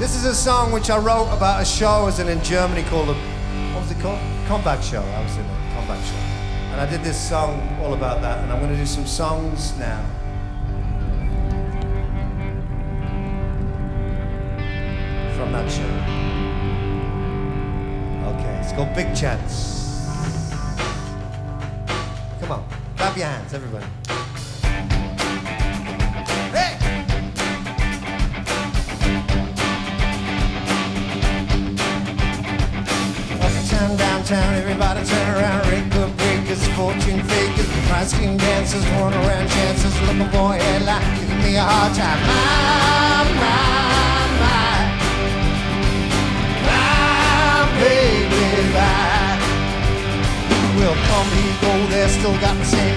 This is a song which I wrote about a show I was in Germany called, what was it called? Comeback Show. I was in a comeback show. And I did this song all about that, and I'm going to do some songs now. From that show. Okay, it's called Big Chance. Come on, clap your hands, everybody. Hey! Uptown, downtown, everybody turn around. Raker breakers, fortune fakers, price scheme dancers, run around chances, looking for a headline, giving me a hard time. My baby, well, come, he go, they still got the same